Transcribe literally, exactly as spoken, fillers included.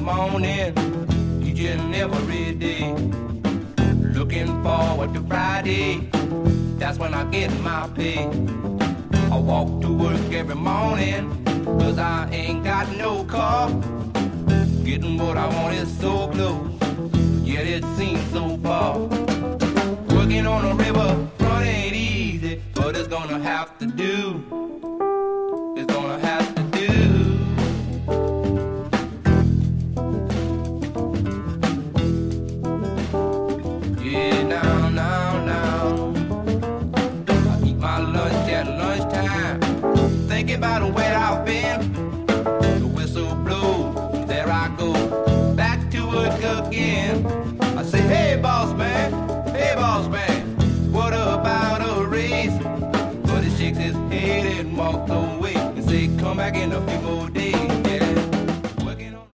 morning, each and every day. Looking forward to Friday, that's when I get my pay. I walk to work every morning, cause I ain't got no car. Getting what I want is so close, yet it seems so far. Working on a river front ain't easy, but it's gonna have to do. It's gonna have to do. Yeah, now, now, now, I eat my lunch at lunchtime, thinking about where I've been. The whistle blows, there I go, back to work again. I say, hey boss man, hey boss man, what about a raise? But he shakes his head and walks away and say, come back in a few more days.